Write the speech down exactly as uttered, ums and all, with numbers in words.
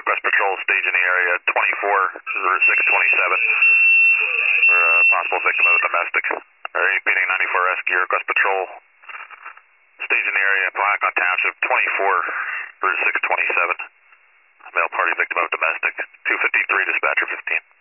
request patrol stage in the area twenty-four, Route six twenty-seven for a possible victim of a domestic. Repeating ninety-four rescue request patrol stage in the area, Plaquemine Township twenty-four, Route six twenty-seven. Male party victim of domestic. two fifty-three, dispatcher fifteen.